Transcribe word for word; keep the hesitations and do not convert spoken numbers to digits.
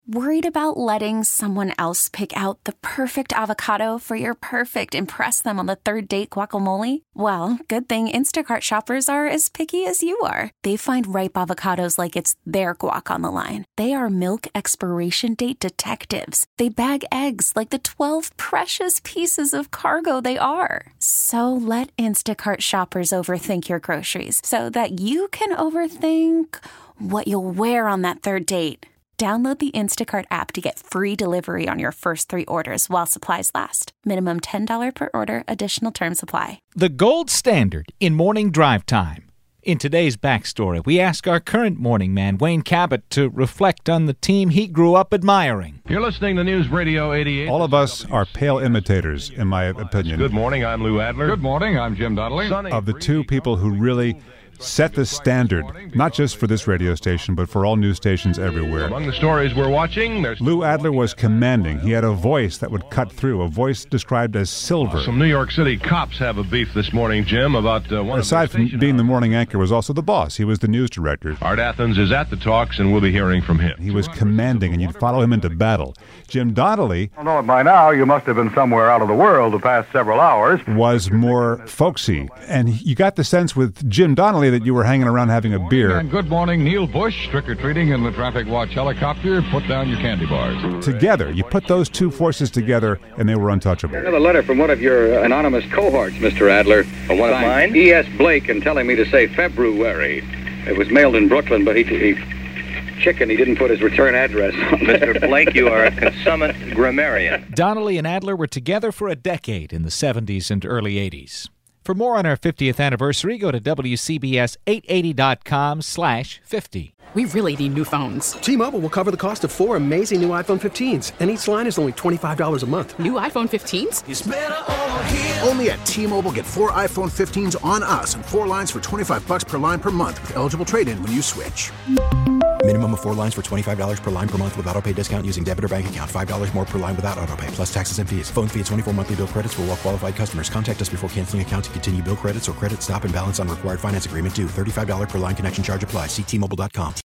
Worried about letting someone else pick out the perfect avocado for your perfect impress them on the third date guacamole? Well, good thing Instacart shoppers are as picky as you are. They find ripe avocados like it's their guac on the line. They are milk expiration date detectives. They bag eggs like the twelve precious pieces of cargo they are. So let Instacart shoppers overthink your groceries so that you can overthink what you'll wear on that third date. Download the Instacart app to get free delivery on your first three orders while supplies last. Minimum ten dollars per order. Additional terms apply. The gold standard in morning drive time. In today's backstory, we ask our current morning man, Wayne Cabot, to reflect on the team he grew up admiring. You're listening to News Radio eighty-eight. All of us are pale imitators, in my opinion. Good morning, I'm Lou Adler. Good morning, I'm Jim Donnelly. Of the two people who really set the standard, not just for this radio station, but for all news stations everywhere. Among the stories we're watching, there's... Lou Adler was commanding. He had a voice that would cut through, a voice described as silver. Some New York City cops have a beef this morning, Jim, about uh, one Aside of the from being the morning anchor, was also the boss. He was the news director. Art Athens is at the talks, and we'll be hearing from him. He was commanding, and you'd follow him into battle. Jim Donnelly... I know it by now. You must have been somewhere out of the world the past several hours. ...was more folksy. And you got the sense with Jim Donnelly that you were hanging around having a beer. And good morning, Neil Bush, trick-or-treating in the traffic watch helicopter. Put down your candy bars. Together. You put those two forces together, and they were untouchable. Another letter from one of your anonymous cohorts, Mister Adler. Oh, one of mine? E S. Blake, and telling me to say February. It was mailed in Brooklyn, but he... he chicken, he didn't put his return address on there. Mister Blake, you are a consummate grammarian. Donnelly and Adler were together for a decade in the seventies and early eighties. For more on our fiftieth anniversary, go to W C B S eight eighty dot com slash fifty. We really need new phones. T-Mobile will cover the cost of four amazing new iPhone fifteens, and each line is only twenty-five dollars a month. New iPhone fifteens? It's better over here. Only at T-Mobile, get four iPhone fifteens on us and four lines for twenty-five bucks per line per month with eligible trade-in when you switch. Minimum of four lines for twenty-five dollars per line per month with autopay discount using debit or bank account. five dollars more per line without autopay, plus taxes and fees. Phone fee at twenty-four monthly bill credits for well-qualified customers. Contact us before canceling account to continue bill credits or credit stop and balance on required finance agreement due. thirty-five dollars per line connection charge applies. See T Mobile dot com.